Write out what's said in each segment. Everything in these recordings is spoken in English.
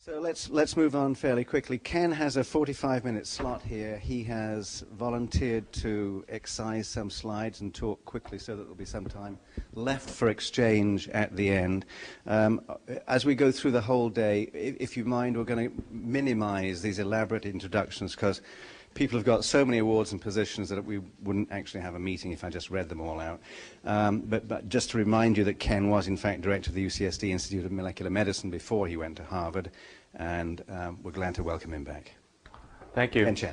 So let's move on fairly quickly. Ken has a 45-minute slot here. He has volunteered to excise some slides and talk quickly so that there'll be some time left for exchange at the end. As we go through the whole day, if you mind, we're going to minimize these elaborate introductions because people have got so many awards and positions that we wouldn't actually have a meeting if I just read them all out. But just to remind you that Ken was, in fact, director of the UCSD Institute of Molecular Medicine before he went to Harvard, and we're glad to welcome him back. Thank you. Ken Chen.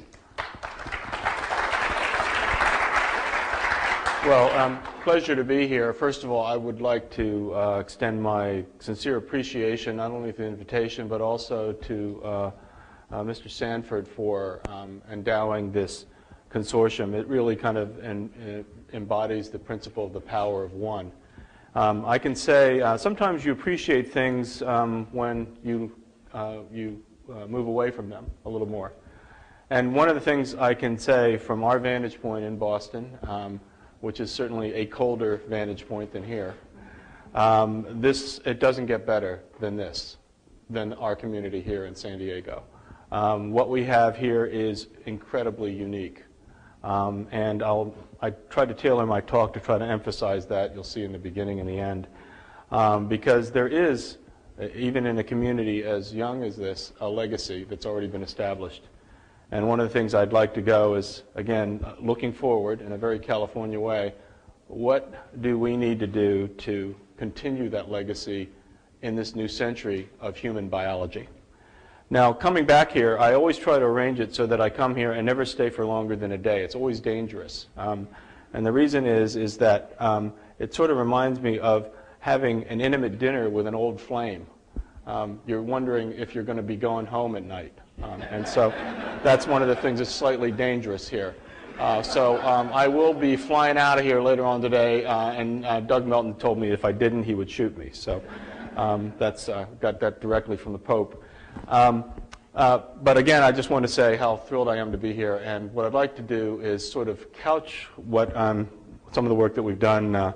Well, pleasure to be here. First of all, I would like to extend my sincere appreciation not only for the invitation, but also to Mr. Sanford for endowing this consortium. It really kind of embodies the principle of the power of one. I can say sometimes you appreciate things when you move away from them a little more. And one of the things I can say from our vantage point in Boston, which is certainly a colder vantage point than here, it doesn't get better than this, than our community here in San Diego. What we have here is incredibly unique. And I tried to tailor my talk to try to emphasize that. You'll see in the beginning and the end. Because there is, even in a community as young as this, a legacy that's already been established. And one of the things I'd like to go is, again, looking forward in a very California way, what do we need to do to continue that legacy in this new century of human biology? Now, coming back here, I always try to arrange it so that I come here and never stay for longer than a day. It's always dangerous. And the reason is that it sort of reminds me of having an intimate dinner with an old flame. You're wondering if you're going to be going home at night. And so that's one of the things that's slightly dangerous here. So I will be flying out of here later on today, and Doug Melton told me if I didn't, he would shoot me. So that's got that directly from the Pope. But again, I just want to say how thrilled I am to be here. And what I'd like to do is sort of couch what some of the work that we've done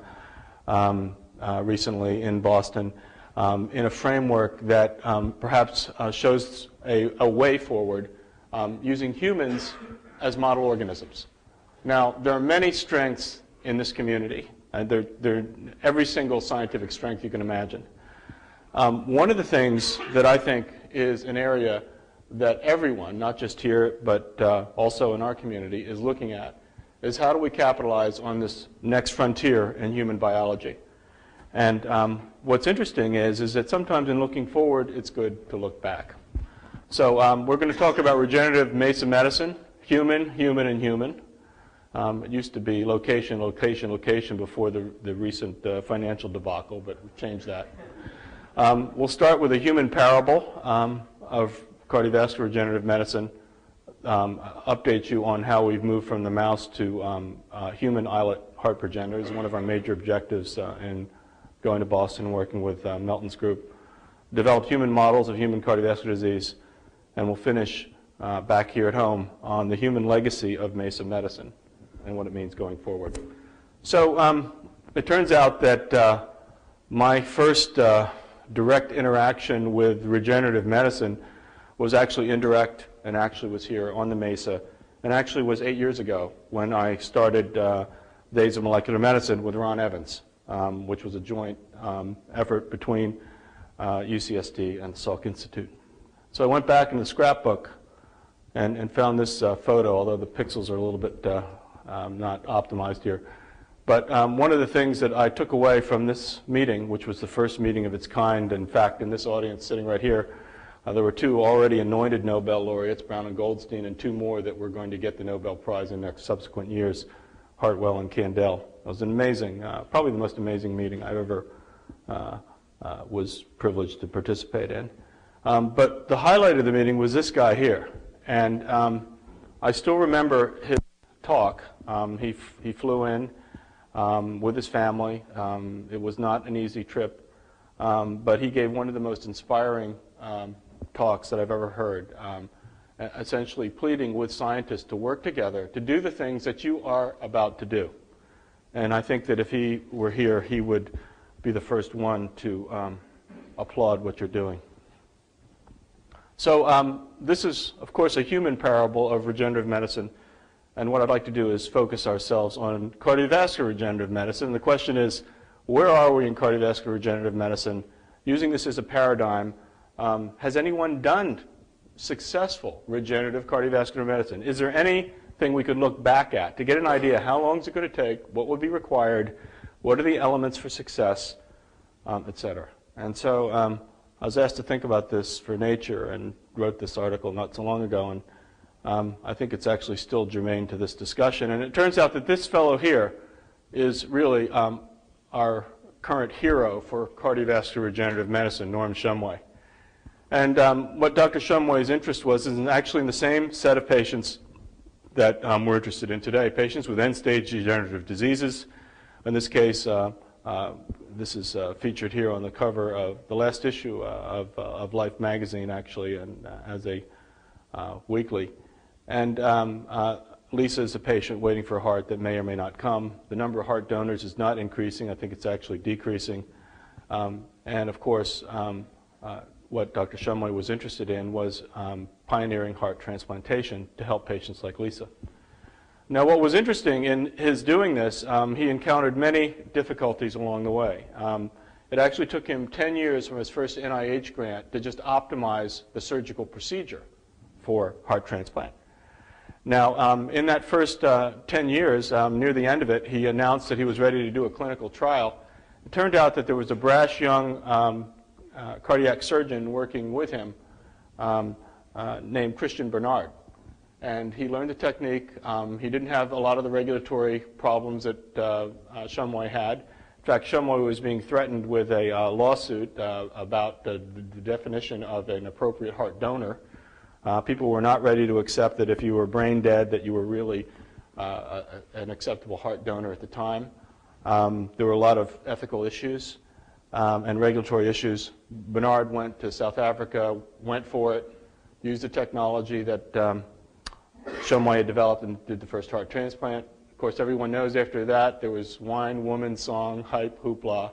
recently in Boston in a framework that perhaps shows a way forward using humans as model organisms. Now, there are many strengths in this community, and they're every single scientific strength you can imagine. One of the things that I think is an area that everyone, not just here, but also in our community, is looking at is how do we capitalize on this next frontier in human biology. And what's interesting is that sometimes in looking forward, it's good to look back. So we're going to talk about regenerative Mesa medicine, human, and human. It used to be location, location, location before the recent financial debacle, but we've changed that. We'll start with a human parable of cardiovascular regenerative medicine, update you on how we've moved from the mouse to human islet heart progenitors, one of our major objectives in going to Boston and working with Melton's group. Developed human models of human cardiovascular disease, and we'll finish back here at home on the human legacy of Mesa medicine and what it means going forward. So it turns out that my first direct interaction with regenerative medicine was actually indirect and actually was here on the Mesa, and actually was 8 years ago when I started Days of Molecular Medicine with Ron Evans, which was a joint effort between UCSD and Salk Institute. So I went back in the scrapbook and found this photo, although the pixels are a little bit not optimized here. But one of the things that I took away from this meeting, which was the first meeting of its kind, in fact, in this audience sitting right here, there were two already anointed Nobel laureates, Brown and Goldstein, and two more that were going to get the Nobel Prize in next subsequent years, Hartwell and Kandel. It was an amazing, probably the most amazing meeting I ever was privileged to participate in. But the highlight of the meeting was this guy here. And I still remember his talk. He flew in with his family. It was not an easy trip, but he gave one of the most inspiring talks that I've ever heard, essentially pleading with scientists to work together to do the things that you are about to do. And I think that if he were here, he would be the first one to applaud what you're doing. So this is, of course, a human parable of regenerative medicine. And what I'd like to do is focus ourselves on cardiovascular regenerative medicine. The question is, where are we in cardiovascular regenerative medicine? Using this as a paradigm, has anyone done successful regenerative cardiovascular medicine? Is there anything we could look back at to get an idea how long is it going to take, what would be required, what are the elements for success, et cetera? And so I was asked to think about this for Nature and wrote this article not so long ago, and I think it's actually still germane to this discussion. And it turns out that this fellow here is really our current hero for cardiovascular regenerative medicine, Norm Shumway. And what Dr. Shumway's interest was is actually in the same set of patients that we're interested in today, patients with end-stage degenerative diseases. In this case, this is featured here on the cover of the last issue of Life magazine, actually, and as a weekly. And Lisa is a patient waiting for a heart that may or may not come. The number of heart donors is not increasing. I think it's actually decreasing. And of course, what Dr. Shumway was interested in was pioneering heart transplantation to help patients like Lisa. Now, what was interesting in his doing this, he encountered many difficulties along the way. It actually took him 10 years from his first NIH grant to just optimize the surgical procedure for heart transplant. Now, in that first 10 years, near the end of it, he announced that he was ready to do a clinical trial. It turned out that there was a brash young cardiac surgeon working with him named Christian Bernard. And he learned the technique. He didn't have a lot of the regulatory problems that Shumway had. In fact, Shumway was being threatened with a lawsuit about the definition of an appropriate heart donor. People were not ready to accept that if you were brain dead that you were really an acceptable heart donor at the time. There were a lot of ethical issues and regulatory issues. Bernard went to South Africa, went for it, used the technology that Shumway had developed and did the first heart transplant. Of course, everyone knows after that there was wine, woman, song, hype, hoopla.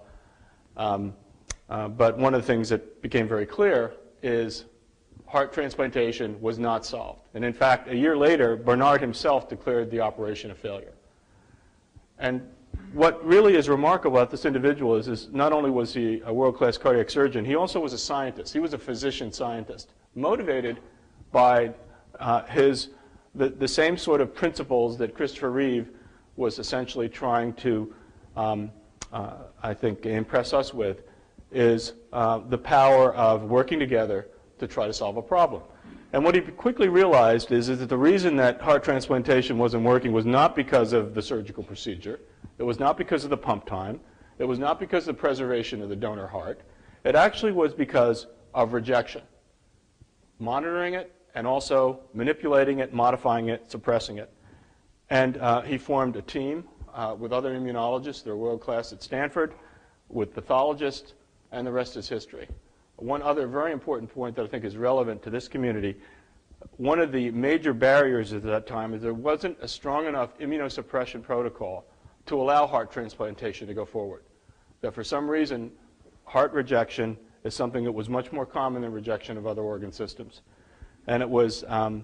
But one of the things that became very clear is heart transplantation was not solved. And in fact, a year later, Bernard himself declared the operation a failure. And what really is remarkable about this individual is not only was he a world-class cardiac surgeon, he also was a scientist. He was a physician scientist, motivated by the same sort of principles that Christopher Reeve was essentially trying to, I think, impress us with, is the power of working together to try to solve a problem. And what he quickly realized is that the reason that heart transplantation wasn't working was not because of the surgical procedure. It was not because of the pump time. It was not because of the preservation of the donor heart. It actually was because of rejection. Monitoring it and also manipulating it, modifying it, suppressing it. And he formed a team with other immunologists. They're world-class at Stanford, with pathologists, and the rest is history. One other very important point that I think is relevant to this community, one of the major barriers at that time is there wasn't a strong enough immunosuppression protocol to allow heart transplantation to go forward. That for some reason, heart rejection is something that was much more common than rejection of other organ systems. And it was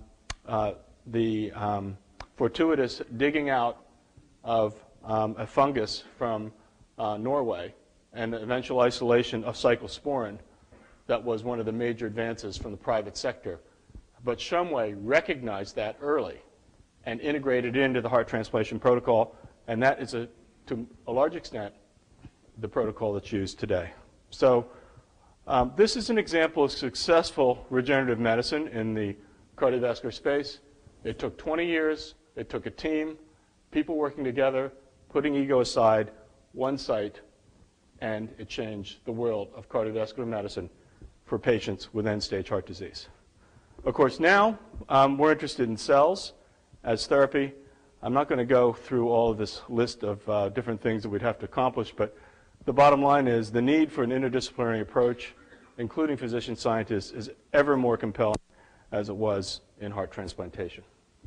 the fortuitous digging out of a fungus from Norway and the eventual isolation of cyclosporin that was one of the major advances from the private sector. But Shumway recognized that early and integrated it into the heart transplantation protocol, and that is, to a large extent, the protocol that's used today. So this is an example of successful regenerative medicine in the cardiovascular space. It took 20 years. It took a team, people working together, putting ego aside, one site, and it changed the world of cardiovascular medicine for patients with end-stage heart disease. Of course, now we're interested in cells as therapy. I'm not going to go through all of this list of different things that we'd have to accomplish, but the bottom line is the need for an interdisciplinary approach, including physician scientists, is ever more compelling as it was in heart transplantation.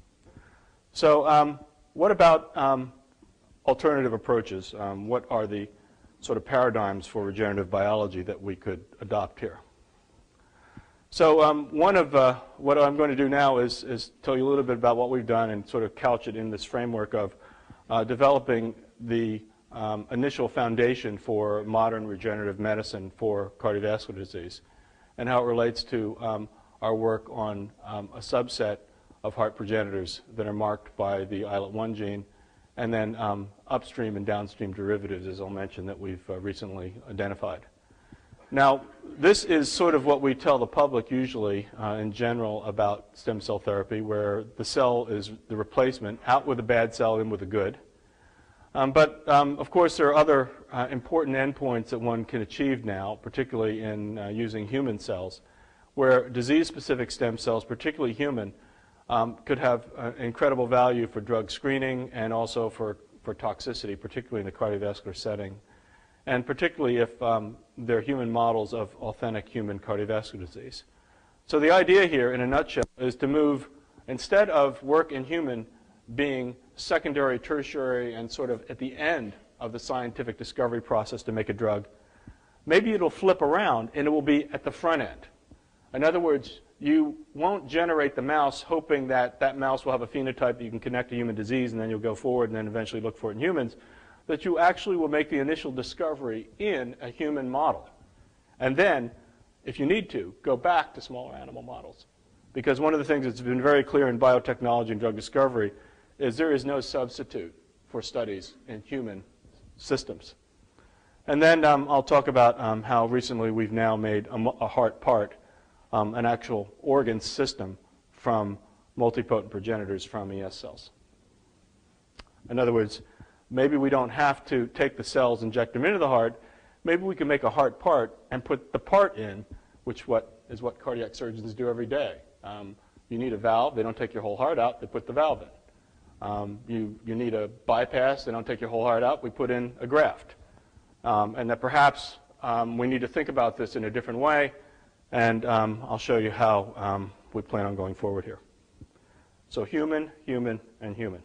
So what about alternative approaches? What are the sort of paradigms for regenerative biology that we could adopt here? So one of what I'm going to do now is tell you a little bit about what we've done and sort of couch it in this framework of developing the initial foundation for modern regenerative medicine for cardiovascular disease and how it relates to our work on a subset of heart progenitors that are marked by the islet-1 gene, and then upstream and downstream derivatives, as I'll mention, that we've recently identified. Now, this is sort of what we tell the public usually in general about stem cell therapy, where the cell is the replacement, out with a bad cell, in with a good. But of course, there are other important endpoints that one can achieve now, particularly in using human cells, where disease-specific stem cells, particularly human, could have incredible value for drug screening and also for toxicity, particularly in the cardiovascular setting, and particularly if they're human models of authentic human cardiovascular disease. So the idea here, in a nutshell, is to move, instead of work in human being secondary, tertiary, and sort of at the end of the scientific discovery process to make a drug, maybe it'll flip around and it will be at the front end. In other words, you won't generate the mouse hoping that that mouse will have a phenotype that you can connect to human disease and then you'll go forward and then eventually look for it in humans, that you actually will make the initial discovery in a human model. And then, if you need to, go back to smaller animal models. Because one of the things that's been very clear in biotechnology and drug discovery is there is no substitute for studies in human systems. And then I'll talk about how recently we've now made a heart part, an actual organ system from multipotent progenitors from ES cells. In other words, maybe we don't have to take the cells, inject them into the heart. Maybe we can make a heart part and put the part in, which is what cardiac surgeons do every day. You need a valve. They don't take your whole heart out. They put the valve in. You need a bypass. They don't take your whole heart out. We put in a graft. And that perhaps we need to think about this in a different way. And I'll show you how we plan on going forward here. So human, human, and human.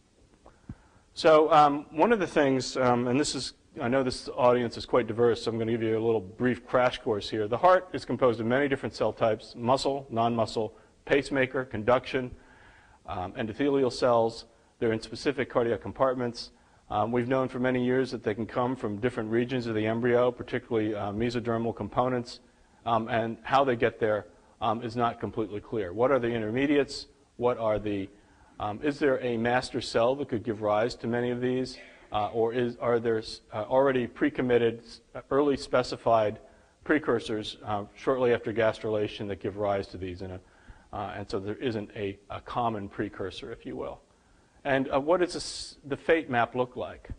So one of the things, and this is, I know this audience is quite diverse, so I'm going to give you a little brief crash course here. The heart is composed of many different cell types: muscle, non-muscle, pacemaker, conduction, endothelial cells. They're in specific cardiac compartments. We've known for many years that they can come from different regions of the embryo, particularly mesodermal components, and how they get there is not completely clear. What are the intermediates? What are the is there a master cell that could give rise to many of these, or are there already pre-committed, early specified precursors shortly after gastrulation that give rise to these? And so there isn't a common precursor, if you will. And what does the fate map look like?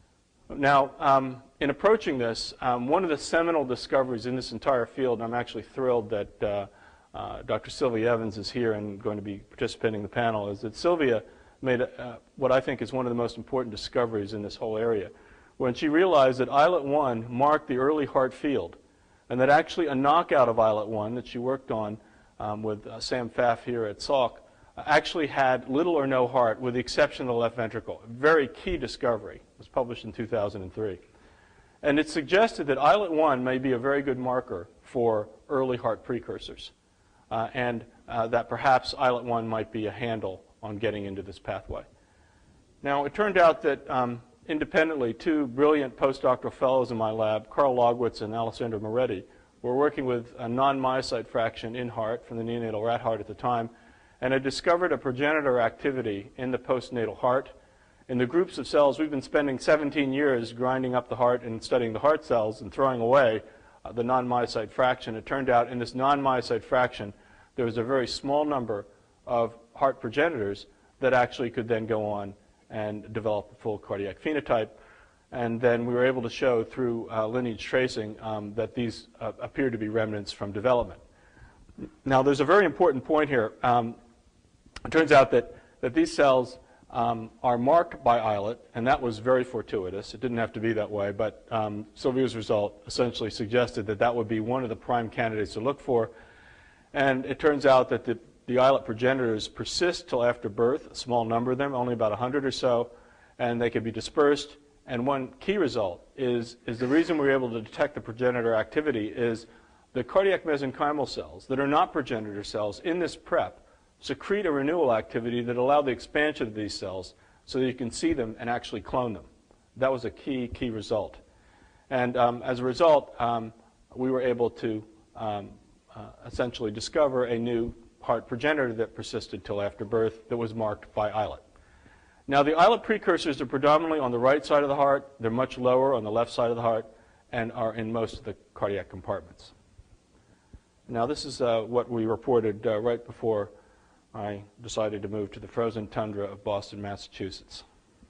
Now, in approaching this, one of the seminal discoveries in this entire field, and I'm actually thrilled that Dr. Sylvia Evans is here and going to be participating in the panel, is that Sylvia made what I think is one of the most important discoveries in this whole area, when she realized that islet-1 marked the early heart field, and that actually a knockout of islet-1 that she worked on with Sam Pfaff here at Salk actually had little or no heart, with the exception of the left ventricle. A very key discovery. It was published in 2003. And it suggested that islet-1 may be a very good marker for early heart precursors. And that perhaps islet-1 might be a handle on getting into this pathway. Now, it turned out that independently, two brilliant postdoctoral fellows in my lab, Carl Logwitz and Alessandro Moretti, were working with a non-myocyte fraction in heart from the neonatal rat heart at the time, and had discovered a progenitor activity in the postnatal heart. In the groups of cells, we've been spending 17 years grinding up the heart and studying the heart cells and throwing away the non-myocyte fraction. It turned out in this non-myocyte fraction, there was a very small number of heart progenitors that actually could then go on and develop a full cardiac phenotype. And then we were able to show through lineage tracing that these appear to be remnants from development. Now, there's a very important point here. It turns out that these cells are marked by islet, and that was very fortuitous. It didn't have to be that way, but Sylvia's result essentially suggested that that would be one of the prime candidates to look for. And it turns out that the islet progenitors persist till after birth, a small number of them, only about 100 or so, and they can be dispersed. And one key result is the reason we were able to detect the progenitor activity is the cardiac mesenchymal cells that are not progenitor cells in this prep secrete a renewal activity that allowed the expansion of these cells so that you can see them and actually clone them. That was a key result. And as a result, we were able to essentially discover a new heart progenitor that persisted till after birth that was marked by islet. Now, the islet precursors are predominantly on the right side of the heart. They're much lower on the left side of the heart and are in most of the cardiac compartments. Now, this is what we reported right before I decided to move to the frozen tundra of Boston, Massachusetts.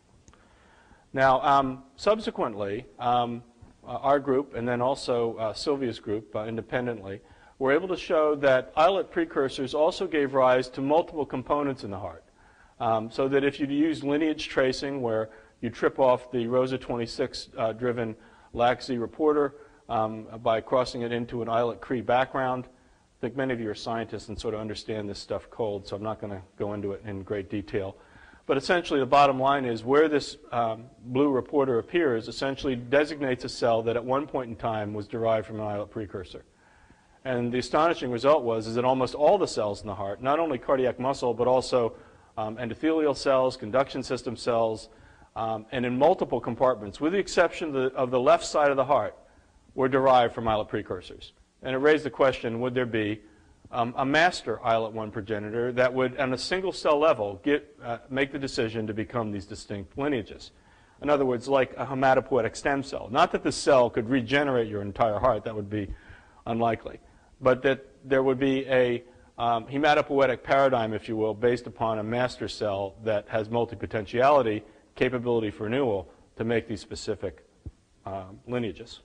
Now, subsequently, our group and then also Sylvia's group independently were able to show that islet precursors also gave rise to multiple components in the heart. So that if you use lineage tracing, where you trip off the ROSA 26-driven LAC-Z reporter by crossing it into an islet Cree background, I think many of you are scientists and sort of understand this stuff cold, so I'm not going to go into it in great detail. But essentially, the bottom line is where this blue reporter appears essentially designates a cell that at one point in time was derived from an islet precursor. And the astonishing result was that almost all the cells in the heart, not only cardiac muscle, but also endothelial cells, conduction system cells, and in multiple compartments, with the exception of the left side of the heart, were derived from islet precursors. And it raised the question, would there be a master islet 1 progenitor that would, on a single cell level, make the decision to become these distinct lineages? In other words, like a hematopoietic stem cell. Not that the cell could regenerate your entire heart, that would be unlikely, but that there would be a hematopoietic paradigm, if you will, based upon a master cell that has multipotentiality, capability for renewal to make these specific lineages.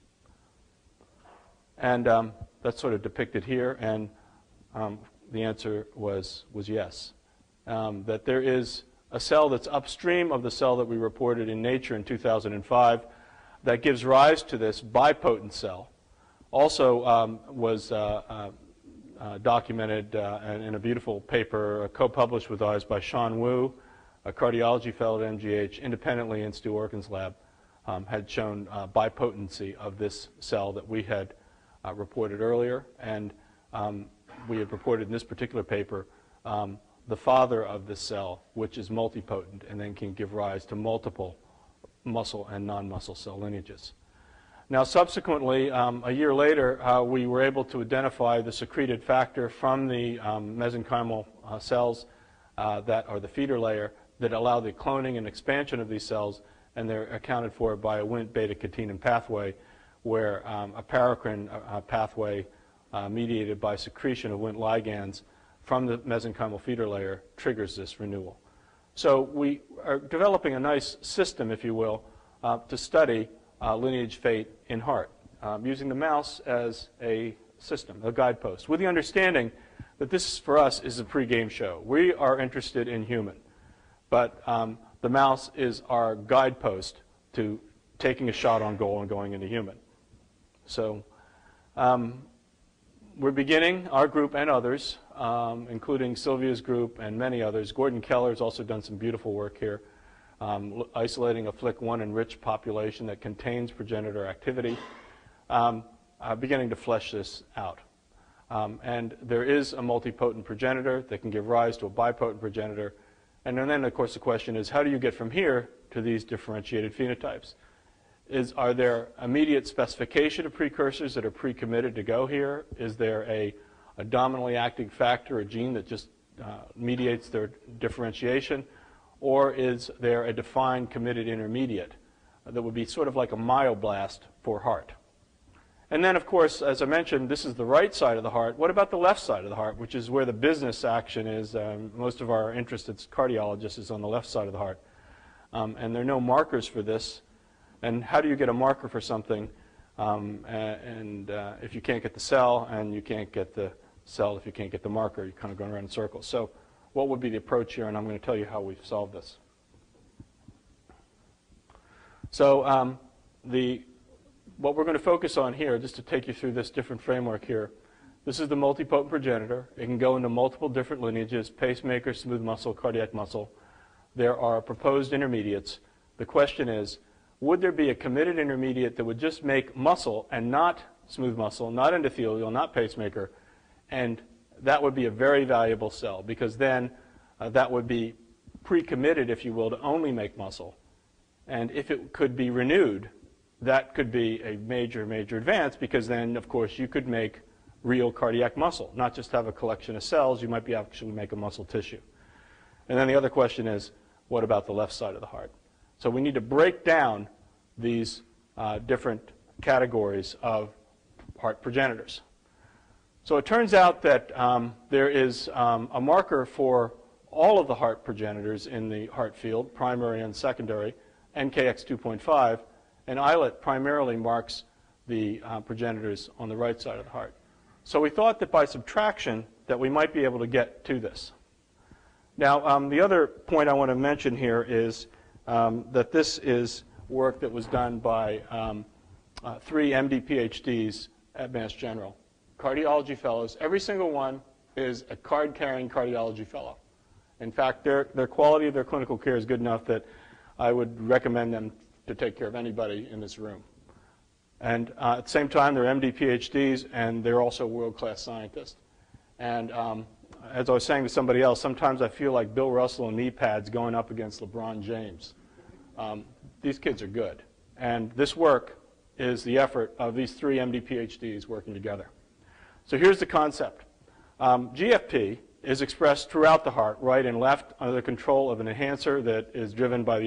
And that's sort of depicted here, and the answer was yes. That there is a cell that's upstream of the cell that we reported in Nature in 2005 that gives rise to this bipotent cell. Also was documented in a beautiful paper co-published with ours by Sean Wu, a cardiology fellow at MGH, independently in Stu Orkin's lab, had shown bipotency of this cell that we had reported earlier. And we had reported in this particular paper the father of this cell, which is multipotent and then can give rise to multiple muscle and non-muscle cell lineages. Now, subsequently, a year later, we were able to identify the secreted factor from the mesenchymal cells that are the feeder layer that allow the cloning and expansion of these cells, and they're accounted for by a Wnt beta-catenin pathway, where a paracrine pathway mediated by secretion of Wnt ligands from the mesenchymal feeder layer triggers this renewal. So we are developing a nice system, if you will, to study lineage fate in heart, using the mouse as a system, a guidepost, with the understanding that this, for us, is a pre-game show. We are interested in human, but the mouse is our guidepost to taking a shot on goal and going into human. So we're beginning, our group and others, including Sylvia's group and many others. Gordon Keller has also done some beautiful work here, isolating a FLIC1 enriched population that contains progenitor activity, beginning to flesh this out. And there is a multipotent progenitor that can give rise to a bipotent progenitor. And then, of course, the question is, how do you get from here to these differentiated phenotypes? Are there immediate specification of precursors that are pre-committed to go here? Is there a dominantly acting factor, a gene that just mediates their differentiation? Or is there a defined committed intermediate that would be sort of like a myoblast for heart? And then, of course, as I mentioned, this is the right side of the heart. What about the left side of the heart, which is where the business action is? Most of our interest as cardiologists is on the left side of the heart. And there are no markers for this. And how do you get a marker for something if you can't get the cell, and you can't get the cell if you can't get the marker? You're kind of going around in circles. So what would be the approach here? And I'm going to tell you how we've solved this. So what we're going to focus on here, just to take you through this different framework here, this is the multipotent progenitor. It can go into multiple different lineages: pacemaker, smooth muscle, cardiac muscle. There are proposed intermediates. The question is, would there be a committed intermediate that would just make muscle and not smooth muscle, not endothelial, not pacemaker, and that would be a very valuable cell because then that would be pre-committed, if you will, to only make muscle. And if it could be renewed, that could be a major, major advance because then, of course, you could make real cardiac muscle, not just have a collection of cells. You might be actually make a muscle tissue. And then the other question is, what about the left side of the heart? So we need to break down these different categories of heart progenitors. So it turns out that there is a marker for all of the heart progenitors in the heart field, primary and secondary, NKX2.5, and islet primarily marks the progenitors on the right side of the heart. So we thought that by subtraction that we might be able to get to this. Now, the other point I want to mention here is that this is work that was done by 3 MD PhDs at Mass General, cardiology fellows. Every single one is a card-carrying cardiology fellow. In fact, their quality of their clinical care is good enough that I would recommend them to take care of anybody in this room. And at the same time, they're MD PhDs, and they're also world-class scientists. And as I was saying to somebody else, sometimes I feel like Bill Russell in knee pads going up against LeBron James. These kids are good. And this work is the effort of these 3 MD PhDs working together. So here's the concept. GFP is expressed throughout the heart, right and left, under the control of an enhancer that is driven by the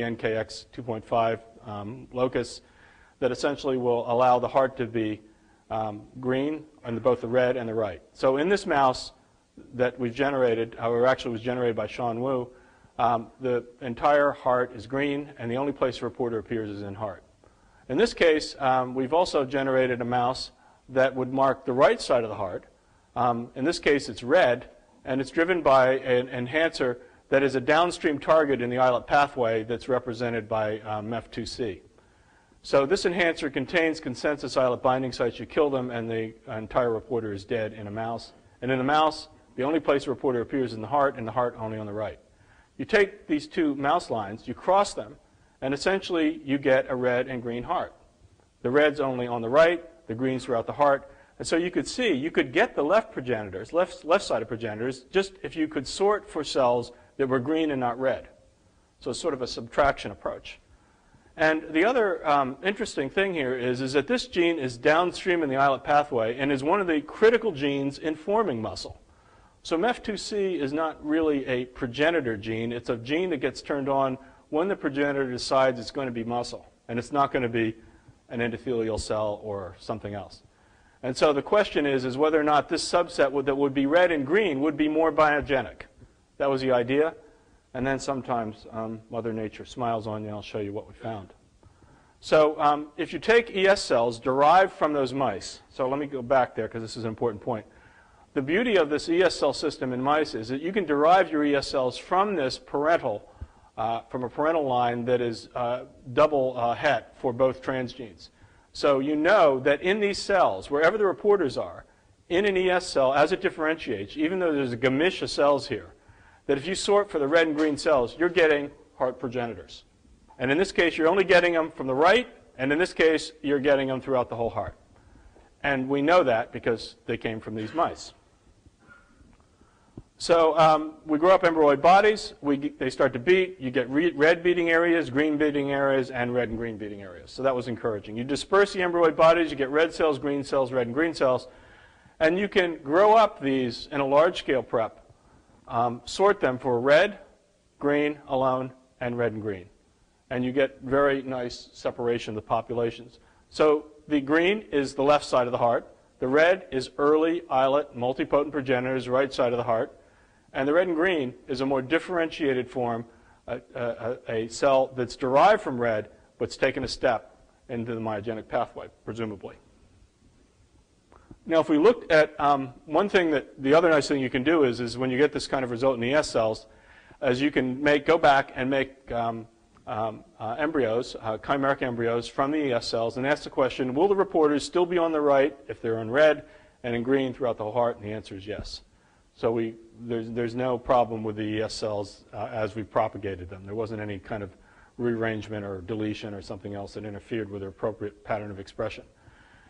NKX2.5 locus that essentially will allow the heart to be green on both the red and the right. So in this mouse that we've generated, or actually was generated by Sean Wu, the entire heart is green, and the only place the reporter appears is in heart. In this case, we've also generated a mouse that would mark the right side of the heart. In this case, it's red, and it's driven by an enhancer that is a downstream target in the islet pathway that's represented by MEF2C. So this enhancer contains consensus islet binding sites. You kill them, and the entire reporter is dead in a mouse. And in the mouse, the only place the reporter appears is in the heart, and the heart only on the right. You take these 2 mouse lines, you cross them, and essentially you get a red and green heart. The red's only on the right, the green's throughout the heart. And so you could see, you could get the left progenitors, left-sided progenitors, just if you could sort for cells that were green and not red. So it's sort of a subtraction approach. And the other interesting thing here is that this gene is downstream in the islet pathway and is one of the critical genes in forming muscle. So MEF2C is not really a progenitor gene. It's a gene that gets turned on when the progenitor decides it's going to be muscle, and it's not going to be an endothelial cell or something else. And so the question is whether or not this subset that would be red and green would be more biogenic. That was the idea. And then sometimes Mother Nature smiles on you, and I'll show you what we found. So if you take ES cells derived from those mice, so let me go back there because this is an important point. The beauty of this ES cell system in mice is that you can derive your ES cells from this parental, from a parental line that is double het for both transgenes. So you know that in these cells, wherever the reporters are, in an ES cell, as it differentiates, even though there's a gamish of cells here, that if you sort for the red and green cells, you're getting heart progenitors. And in this case, you're only getting them from the right, and in this case, you're getting them throughout the whole heart. And we know that because they came from these mice. So we grow up embryoloid bodies. They start to beat. You get red beating areas, green beating areas, and red and green beating areas. So that was encouraging. You disperse the embryoloid bodies. You get red cells, red and green cells. And you can grow up these in a large-scale prep, sort them for red, green alone, and red and green. And you get very nice separation of the populations. So the green is the left side of the heart. The red is early islet multipotent progenitors, right side of the heart. And the red and green is a more differentiated form, a cell that's derived from red, but's taken a step into the myogenic pathway, presumably. Now, if we looked at one thing that the other nice thing you can do is when you get this kind of result in ES cells, is you can go back and make embryos, chimeric embryos from the ES cells, and ask the question, will the reporters still be on the right if they're in red and in green throughout the whole heart? And the answer is yes. So there's no problem with the ES cells as we've propagated them. There wasn't any kind of rearrangement or deletion or something else that interfered with their appropriate pattern of expression.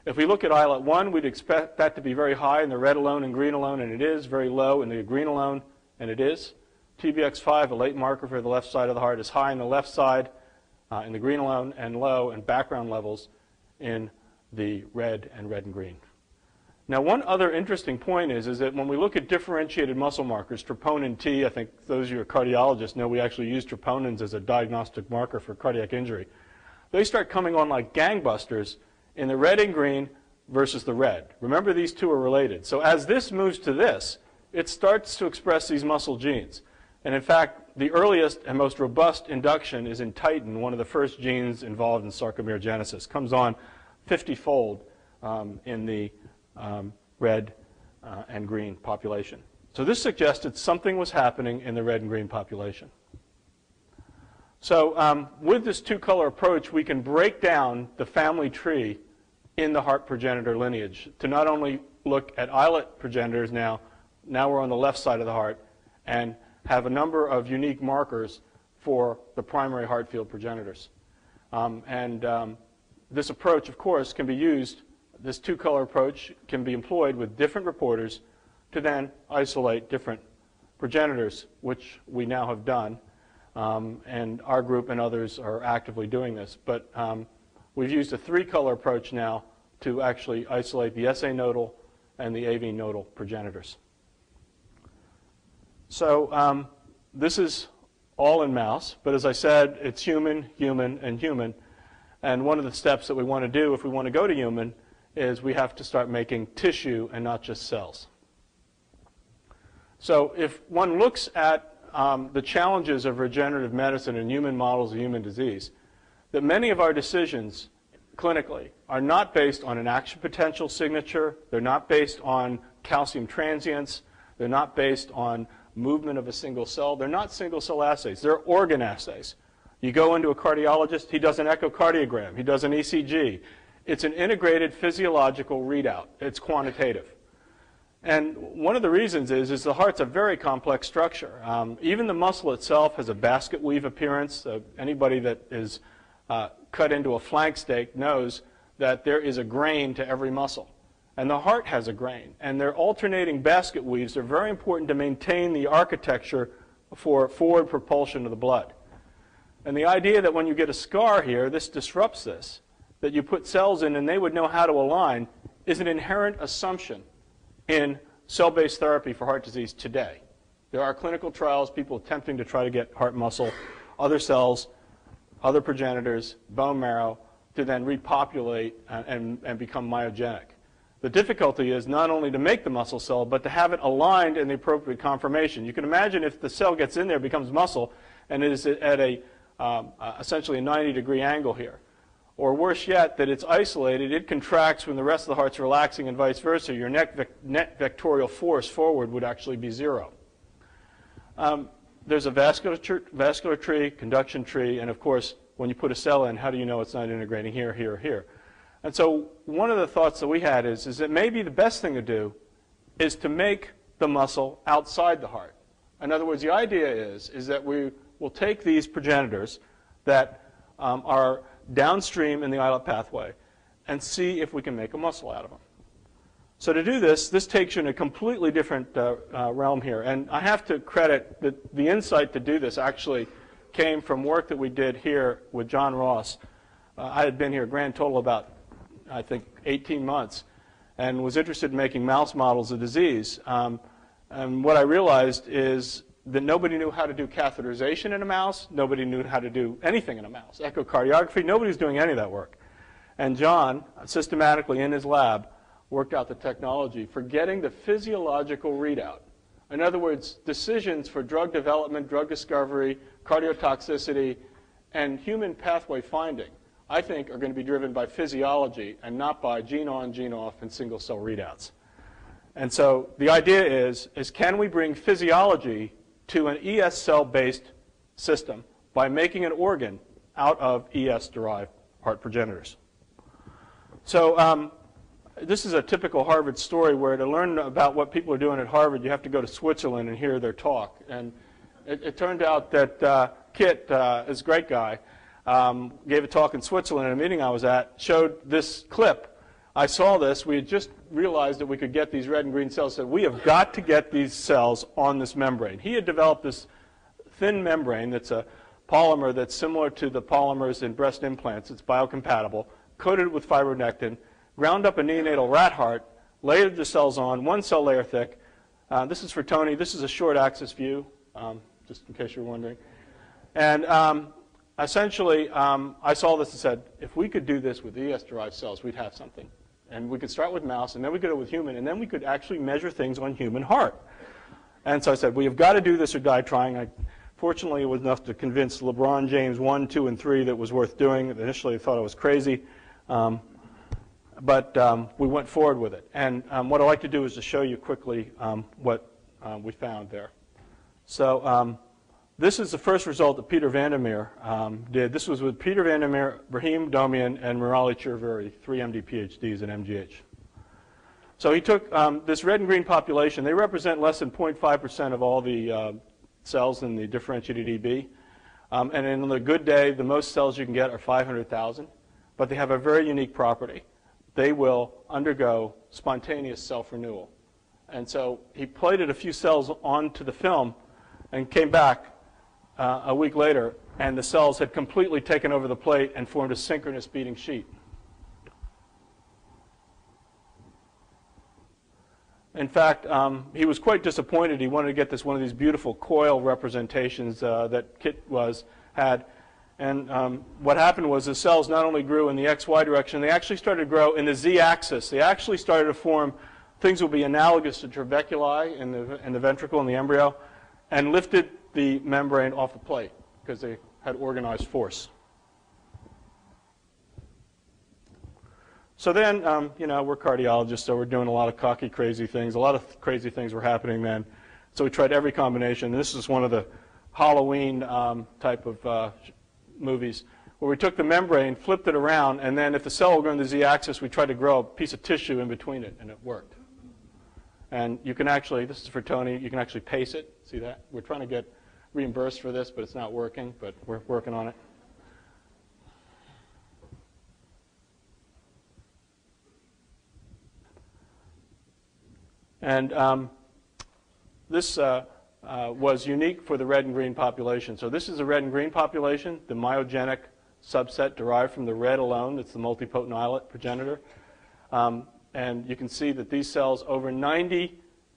If we look at islet 1, we'd expect that to be very high in the red alone and green alone, and it is. Very low in the green alone, and it is. TBX5, a late marker for the left side of the heart, is high in the left side in the green alone, and low in background levels in the red and green. Now, one other interesting point is that when we look at differentiated muscle markers, troponin T, I think those of you who are cardiologists know we actually use troponins as a diagnostic marker for cardiac injury. They start coming on like gangbusters in the red and green versus the red. Remember, these two are related. So as this moves to this, it starts to express these muscle genes. And in fact, the earliest and most robust induction is in titin, one of the first genes involved in sarcomerogenesis. Comes on 50-fold in the red and green population. So this suggested something was happening in the red and green population. So with this two-color approach, we can break down the family tree in the heart progenitor lineage to not only look at islet progenitors now we're on the left side of the heart, and have a number of unique markers for the primary heart field progenitors. This approach, of course, can be used, this two-color approach can be employed with different reporters to then isolate different progenitors, which we now have done. And our group and others are actively doing this. But we've used a three-color approach now to actually isolate the SA nodal and the AV nodal progenitors. So this is all in mouse, but as I said, it's human, human, and human. And one of the steps that we want to do if we want to go to human is we have to start making tissue and not just cells. So if one looks at the challenges of regenerative medicine in human models of human disease, that many of our decisions clinically are not based on an action potential signature, they're not based on calcium transients, they're not based on movement of a single cell, they're not single cell assays, they're organ assays. You go into a cardiologist, he does an echocardiogram, he does an ECG. It's an integrated physiological readout. It's quantitative. And one of the reasons is the heart's a very complex structure. Even the muscle itself has a basket weave appearance. Anybody that is cut into a flank steak knows that there is a grain to every muscle. And the heart has a grain. And their alternating basket weaves are very important to maintain the architecture for forward propulsion of the blood. And the idea that when you get a scar here, this disrupts this, that you put cells in and they would know how to align, is an inherent assumption in cell-based therapy for heart disease today. There are clinical trials, people attempting to try to get heart muscle, other cells, other progenitors, bone marrow, to then repopulate and become myogenic. The difficulty is not only to make the muscle cell, but to have it aligned in the appropriate conformation. You can imagine if the cell gets in there, becomes muscle, and it is at essentially a 90-degree angle here. Or worse yet, that it's isolated, it contracts when the rest of the heart's relaxing and vice versa. Your net vectorial force forward would actually be zero. There's a vascular tree, conduction tree, and of course, when you put a cell in, how do you know it's not integrating here, here, or here? And so one of the thoughts that we had is that maybe the best thing to do is to make the muscle outside the heart. In other words, the idea is that we will take these progenitors that are downstream in the islet pathway and see if we can make a muscle out of them. So to do this, this takes you in a completely different realm here. And I have to credit that the insight to do this actually came from work that we did here with John Ross. I had been here a grand total about, I think, 18 months and was interested in making mouse models of disease. And what I realized is that nobody knew how to do catheterization in a mouse. Nobody knew how to do anything in a mouse. Echocardiography, nobody's doing any of that work. And John, systematically in his lab, worked out the technology for getting the physiological readout. In other words, decisions for drug development, drug discovery, cardiotoxicity, and human pathway finding, I think, are going to be driven by physiology and not by gene on, gene off, and single cell readouts. And so the idea is can we bring physiology to an ES cell-based system by making an organ out of ES-derived heart progenitors? So this is a typical Harvard story where to learn about what people are doing at Harvard, you have to go to Switzerland and hear their talk. And it turned out that Kit is a great guy, gave a talk in Switzerland at a meeting I was at, showed this clip I saw this. We had just realized that we could get these red and green cells. Said, we have got to get these cells on this membrane. He had developed this thin membrane that's a polymer that's similar to the polymers in breast implants. It's biocompatible, coated with fibronectin, ground up a neonatal rat heart, layered the cells on, one cell layer thick. This is for Tony. This is a short axis view, just in case you're wondering. And essentially, I saw this and said, if we could do this with ES-derived cells, we'd have something. And we could start with mouse, and then we could go with human, and then we could actually measure things on human heart. And so I said, we have got to do this or die trying. Fortunately, it was enough to convince LeBron James 1, 2, and 3 that it was worth doing. Initially, I thought I was crazy. But we went forward with it. And what I'd like to do is to show you quickly what we found there. So this is the first result that Peter van der Meer did. This was with Peter van der Meer, Brahim Domian, and Murali Chirvuri, 3 MD PhDs at MGH. So he took this red and green population. They represent less than 0.5% of all the cells in the differentiated EB. And in a good day, the most cells you can get are 500,000. But they have a very unique property. They will undergo spontaneous self-renewal. And so he plated a few cells onto the film and came back a week later, and the cells had completely taken over the plate and formed a synchronous beating sheet. In fact, he was quite disappointed. He wanted to get one of these beautiful coil representations that Kit had. And what happened was the cells not only grew in the XY direction, they actually started to grow in the Z-axis. They actually started to form things that would be analogous to trabeculi in the ventricle in the embryo, and lifted the membrane off the plate because they had organized force. So then, we're cardiologists, so we're doing a lot of cocky, crazy things. A lot of crazy things were happening then. So we tried every combination. This is one of the Halloween type of movies where we took the membrane, flipped it around, and then if the cell will go in the Z-axis, we tried to grow a piece of tissue in between it, and it worked. And you can actually, this is for Tony, you can actually pace it. See that? We're trying to get reimbursed for this, but it's not working, but we're working on it. And this was unique for the red and green population. So this is a red and green population, the myogenic subset derived from the red alone. That's the multipotent islet progenitor. And you can see that these cells, over 95%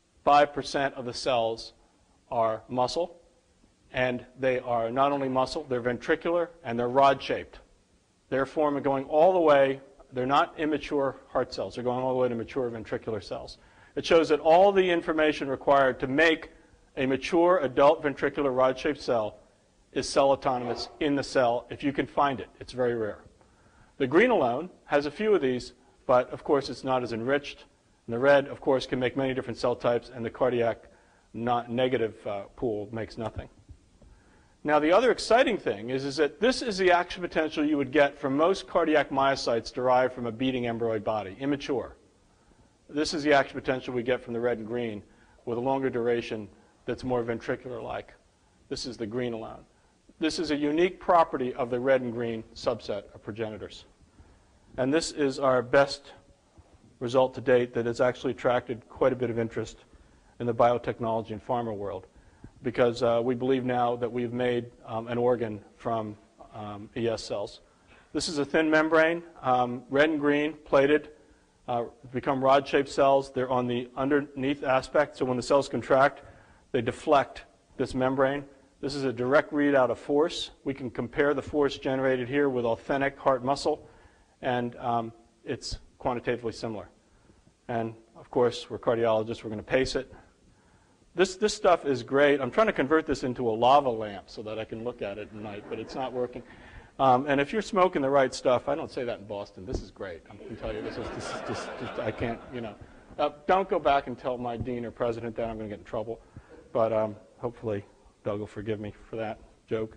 of the cells are muscle. And they are not only muscle, they're ventricular, and they're rod-shaped. They're forming going all the way. They're not immature heart cells. They're going all the way to mature ventricular cells. It shows that all the information required to make a mature adult ventricular rod-shaped cell is cell autonomous in the cell if you can find it. It's very rare. The green alone has a few of these, but of course it's not as enriched. And the red, of course, can make many different cell types, and the cardiac negative pool makes nothing. Now the other exciting thing is that this is the action potential you would get from most cardiac myocytes derived from a beating embryoid body, immature. This is the action potential we get from the red and green with a longer duration that's more ventricular-like. This is the green alone. This is a unique property of the red and green subset of progenitors. And this is our best result to date that has actually attracted quite a bit of interest in the biotechnology and pharma world, because we believe now that we've made an organ from ES cells. This is a thin membrane, red and green, plated, become rod-shaped cells. They're on the underneath aspect, so when the cells contract, they deflect this membrane. This is a direct readout of force. We can compare the force generated here with authentic heart muscle, and it's quantitatively similar. And of course, we're cardiologists, we're going to pace it. This stuff is great. I'm trying to convert this into a lava lamp so that I can look at it at night, but it's not working. And if you're smoking the right stuff, I don't say that in Boston. This is great. I can tell you, this is just I can't, don't go back and tell my dean or president that. I'm going to get in trouble. But hopefully Doug will forgive me for that joke.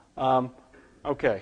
Okay.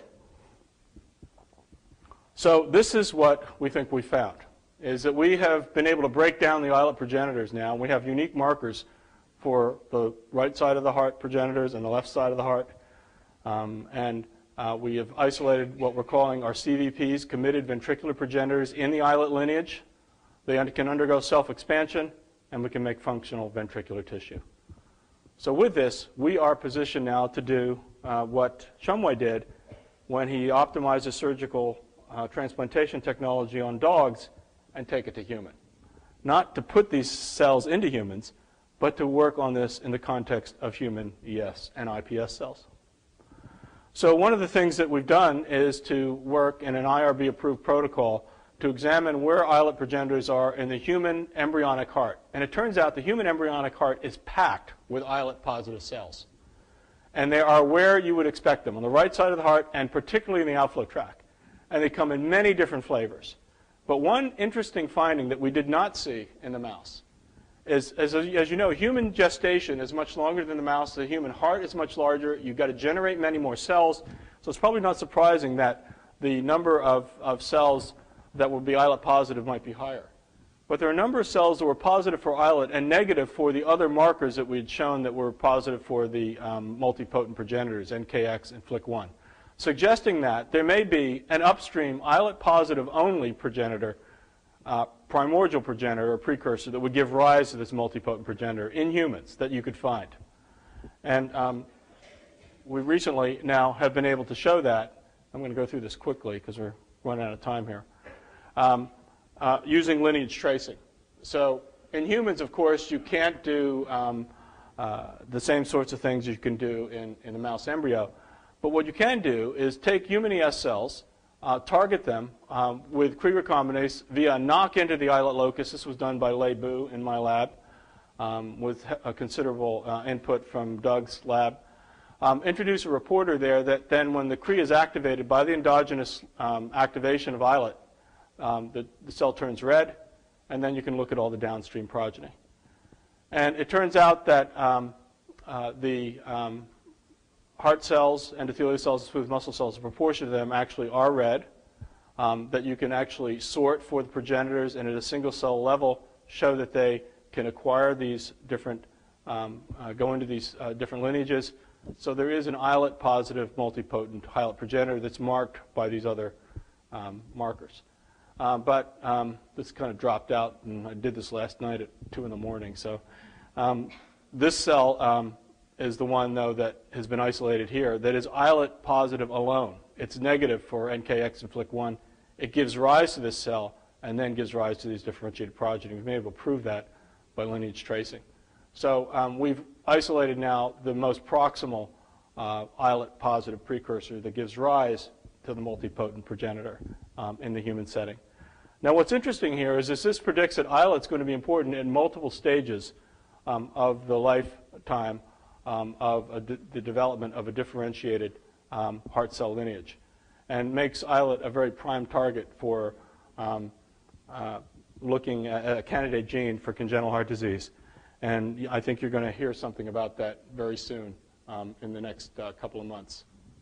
So this is what we think we found, is that we have been able to break down the islet progenitors now. We have unique markers for the right side of the heart progenitors and the left side of the heart. And We have isolated what we're calling our CVPs, committed ventricular progenitors, in the islet lineage. They can undergo self-expansion, and we can make functional ventricular tissue. So with this, we are positioned now to do what Shumway did when he optimized the surgical transplantation technology on dogs and take it to human. Not to put these cells into humans, but to work on this in the context of human ES and iPS cells. So one of the things that we've done is to work in an IRB-approved protocol to examine where islet progenitors are in the human embryonic heart. And it turns out the human embryonic heart is packed with islet-positive cells. And they are where you would expect them, on the right side of the heart, and particularly in the outflow tract. And they come in many different flavors. But one interesting finding that we did not see in the mouse is, as you know, human gestation is much longer than the mouse. The human heart is much larger. You've got to generate many more cells. So it's probably not surprising that the number of cells that would be islet positive might be higher. But there are a number of cells that were positive for islet and negative for the other markers that we had shown that were positive for the multipotent progenitors, NKX and FLIC1, suggesting that there may be an upstream islet positive only progenitor, primordial progenitor or precursor that would give rise to this multipotent progenitor in humans that you could find. And we recently now have been able to show that. I'm going to go through this quickly because we're running out of time here. Using lineage tracing. So in humans, of course, you can't do the same sorts of things you can do in a mouse embryo. But what you can do is take human ES cells, target them with Cre recombinase via knock into the islet locus. This was done by Lei Bu in my lab with a considerable input from Doug's lab. Introduce a reporter there that then when the Cre is activated by the endogenous activation of islet, the cell turns red, and then you can look at all the downstream progeny. And it turns out that the heart cells, endothelial cells, smooth muscle cells, a proportion of them actually are red, that you can actually sort for the progenitors and at a single cell level show that they can acquire these different, go into these different lineages. So there is an islet positive multipotent islet progenitor that's marked by these other markers. But this kind of dropped out, and I did this last night at 2 in the morning. So this cell is the one, though, that has been isolated here, that is islet positive alone. It's negative for NKX and FLIC1. It gives rise to this cell and then gives rise to these differentiated progeny. We've been able to prove that by lineage tracing. So we've isolated now the most proximal islet positive precursor that gives rise to the multipotent progenitor in the human setting. Now what's interesting here is this predicts that islet's going to be important in multiple stages of the lifetime of the development of a differentiated heart cell lineage, and makes islet a very prime target for looking at a candidate gene for congenital heart disease. And I think you're going to hear something about that very soon in the next couple of months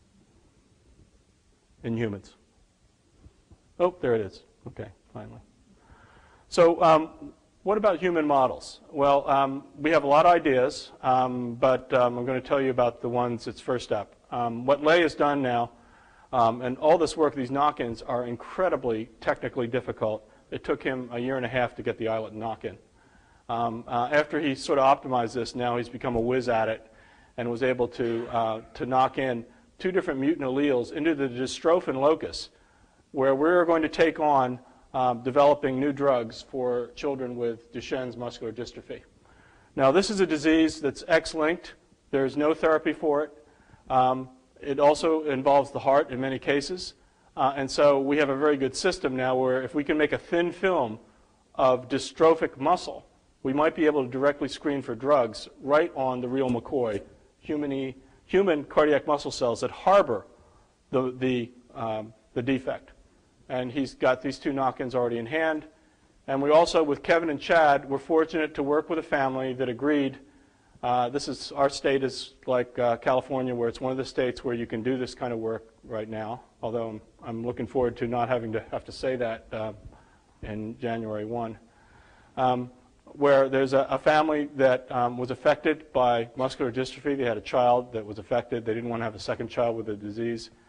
in humans. Oh, there it is. Okay, finally. So what about human models? Well, we have a lot of ideas, but I'm going to tell you about the ones that's first up. What Lei has done now, and all this work, these knock-ins, are incredibly technically difficult. It took him 1.5 years to get the islet knock-in. After he sort of optimized this, now he's become a whiz at it and was able to knock in 2 different mutant alleles into the dystrophin locus, where we're going to take on developing new drugs for children with Duchenne's muscular dystrophy. Now, this is a disease that's X-linked. There's no therapy for it. It also involves the heart in many cases. And so we have a very good system now where if we can make a thin film of dystrophic muscle, we might be able to directly screen for drugs right on the real McCoy, human cardiac muscle cells that harbor the defect. And he's got these 2 knock-ins already in hand. And we also, with Kevin and Chad, we're fortunate to work with a family that agreed. Our state is like California, where it's one of the states where you can do this kind of work right now, although I'm looking forward to not having to have to say that in January 1. Where there's a family that was affected by muscular dystrophy. They had a child that was affected. They didn't want to have a second child with the disease.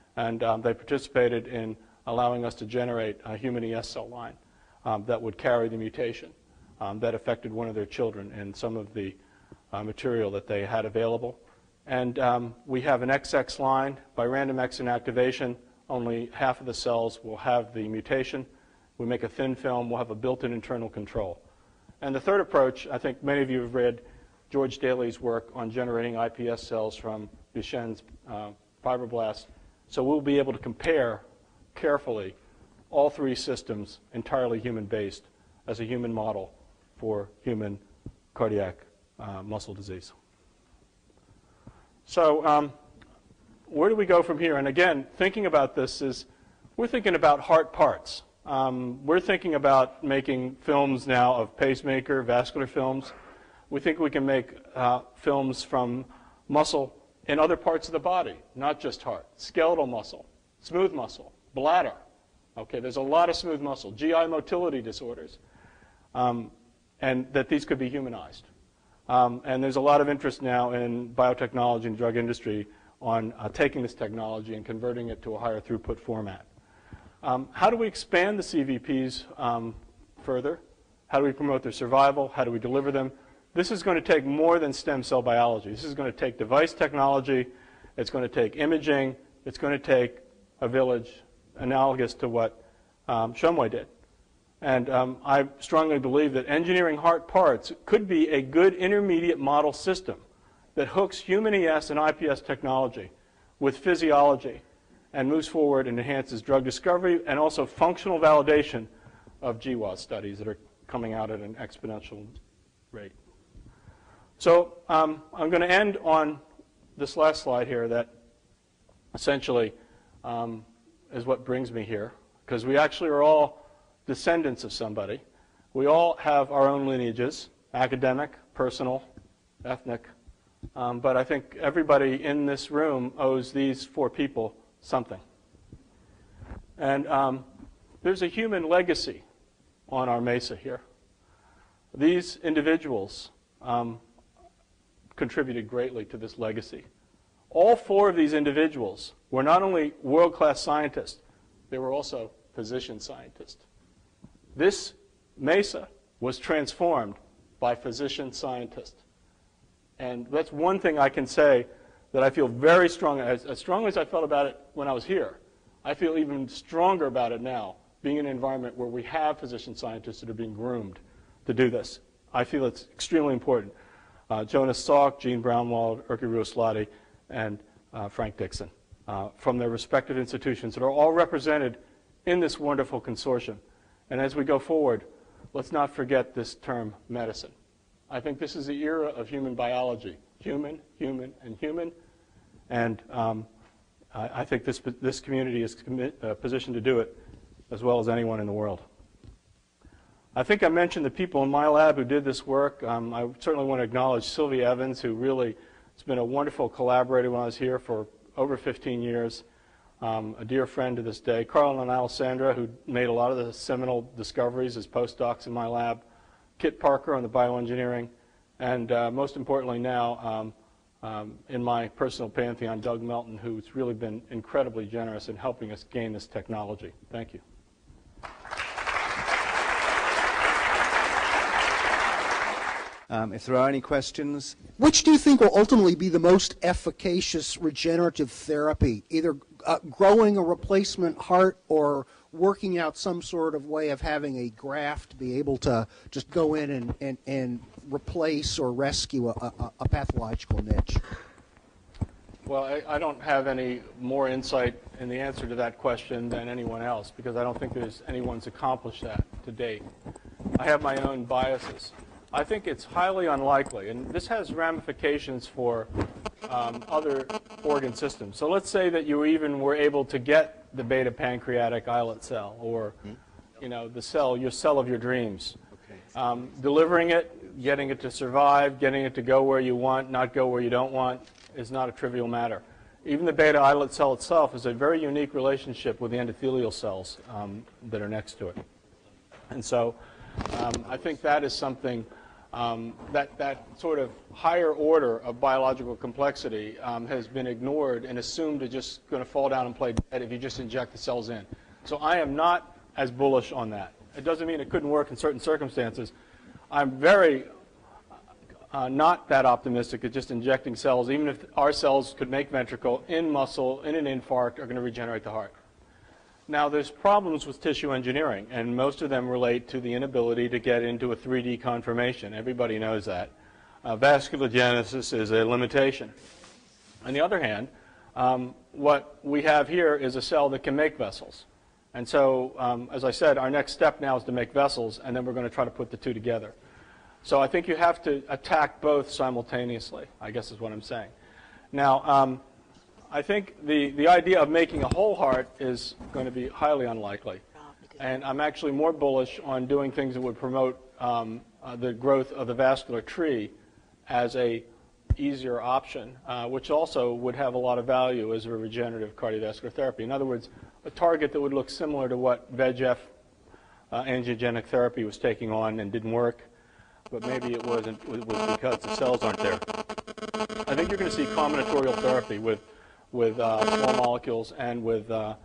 And they participated in allowing us to generate a human ES cell line that would carry the mutation that affected one of their children in some of the material that they had available. And we have an XX line. By random X inactivation, only half of the cells will have the mutation. We make a thin film. We'll have a built-in internal control. And the third approach, I think many of you have read George Daly's work on generating iPS cells from Duchenne's fibroblasts. So we'll be able to compare carefully all three systems, entirely human-based, as a human model for human cardiac muscle disease. So where do we go from here? And again, thinking about this is, we're thinking about heart parts. We're thinking about making films now of pacemaker, vascular films. We think we can make films from muscle in other parts of the body, not just heart. Skeletal muscle, smooth muscle, bladder. Okay, there's a lot of smooth muscle, GI motility disorders, and that these could be humanized. And there's a lot of interest now in biotechnology and drug industry on taking this technology and converting it to a higher throughput format. How do we expand the CVPs further? How do we promote their survival? How do we deliver them? This is going to take more than stem cell biology. This is going to take device technology. It's going to take imaging. It's going to take a village analogous to what Shumway did. And I strongly believe that engineering heart parts could be a good intermediate model system that hooks human ES and iPS technology with physiology and moves forward and enhances drug discovery and also functional validation of GWAS studies that are coming out at an exponential rate. So I'm going to end on this last slide here that essentially is what brings me here, because we actually are all descendants of somebody. We all have our own lineages, academic, personal, ethnic, but I think everybody in this room owes these four people something. And there's a human legacy on our mesa here. These individuals contributed greatly to this legacy. All four of these individuals were not only world-class scientists, they were also physician scientists. This mesa was transformed by physician scientists. And that's one thing I can say that I feel very strong, as strongly as I felt about it when I was here. I feel even stronger about it now, being in an environment where we have physician scientists that are being groomed to do this. I feel it's extremely important. Jonas Salk, Gene Braunwald, Erkki Ruoslahti, and Frank Dixon, from their respective institutions that are all represented in this wonderful consortium. And as we go forward, let's not forget this term, medicine. I think this is the era of human biology. Human, human, and human. And I think this community is positioned to do it as well as anyone in the world. I think I mentioned the people in my lab who did this work. I certainly want to acknowledge Sylvia Evans, who really has been a wonderful collaborator when I was here for over 15 years, a dear friend to this day. Carl and Alessandra, who made a lot of the seminal discoveries as postdocs in my lab. Kit Parker on the bioengineering. And most importantly now, in my personal pantheon, Doug Melton, who's really been incredibly generous in helping us gain this technology. Thank you. If there are any questions. Which do you think will ultimately be the most efficacious regenerative therapy? Either growing a replacement heart or working out some sort of way of having a graft to be able to just go in and replace or rescue a pathological niche? Well, I don't have any more insight in the answer to that question than anyone else, because I don't think there's anyone's accomplished that to date. I have my own biases. I think it's highly unlikely, and this has ramifications for other organ systems. So let's say that you even were able to get the beta pancreatic islet cell, or the cell, your cell of your dreams. Okay. Delivering it, getting it to survive, getting it to go where you want, not go where you don't want, is not a trivial matter. Even the beta islet cell itself is a very unique relationship with the endothelial cells that are next to it. And so I think that is something that sort of higher order of biological complexity has been ignored and assumed it's just going to fall down and play dead if you just inject the cells in. So I am not as bullish on that. It doesn't mean it couldn't work in certain circumstances. I'm very not that optimistic at just injecting cells, even if our cells could make ventricle in muscle, in an infarct, are going to regenerate the heart. Now, there's problems with tissue engineering, and most of them relate to the inability to get into a 3D conformation. Everybody knows that. Vasculogenesis is a limitation. On the other hand, what we have here is a cell that can make vessels. And so, as I said, our next step now is to make vessels, and then we're going to try to put the two together. So I think you have to attack both simultaneously, I guess is what I'm saying. Now, I think the idea of making a whole heart is going to be highly unlikely. And I'm actually more bullish on doing things that would promote the growth of the vascular tree as a easier option, which also would have a lot of value as a regenerative cardiovascular therapy. In other words, a target that would look similar to what VEGF angiogenic therapy was taking on and didn't work, but maybe it was because the cells aren't there. I think you're going to see combinatorial therapy with small molecules and with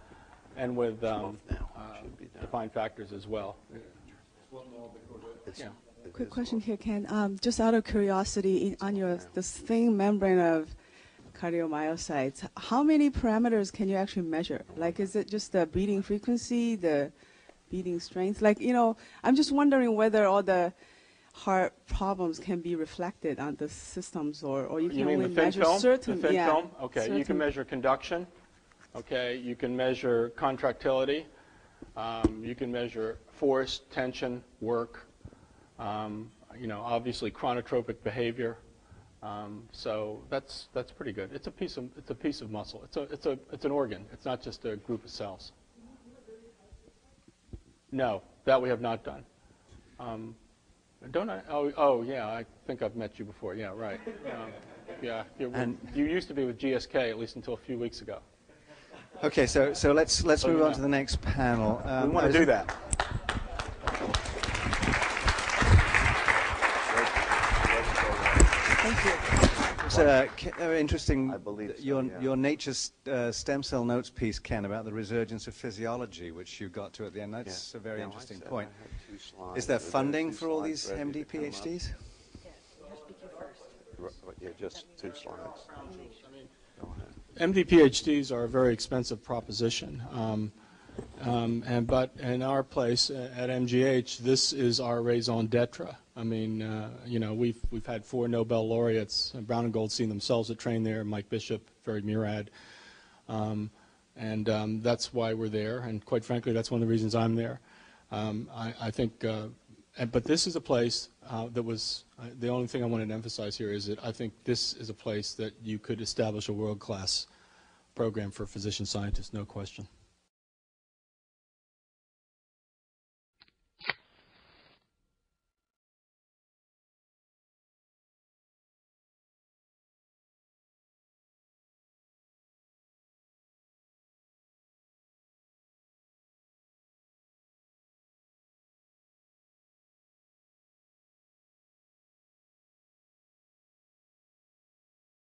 defined factors as well. Yeah. Quick question here, Ken. Just out of curiosity, on this thin membrane of cardiomyocytes, how many parameters can you actually measure? Like, is it just the beating frequency, the beating strength? Like, I'm just wondering whether all the heart problems can be reflected on the systems, or you can only measure certain. The thin film? Okay, certain. You can measure conduction. Okay, you can measure contractility. You can measure force, tension, work. Obviously chronotropic behavior. So that's pretty good. It's a piece of muscle. It's an organ. It's not just a group of cells. No, that we have not done. Don't I? Oh, yeah. I think I've met you before. Yeah, right. Yeah. You used to be with GSK, at least until a few weeks ago. Okay, so let's move on to the next panel. We want to do that. Thank you. It's very interesting. I believe so, your Nature Stem Cell Notes piece, Ken, about the resurgence of physiology, which you got to at the end. That's a very interesting point. Is there funding for all these MD PhDs? Yeah, just 2 slides. MD PhDs are a very expensive proposition. But in our place at MGH, this is our raison d'etre. I mean, we've had 4 Nobel laureates, Brown and Goldstein themselves that trained there, Mike Bishop, Ferry Murad, and that's why we're there. And quite frankly, that's one of the reasons I'm there. I think, but this is a place that was the only thing I wanted to emphasize here is that I think this is a place that you could establish a world-class program for physician scientists, no question.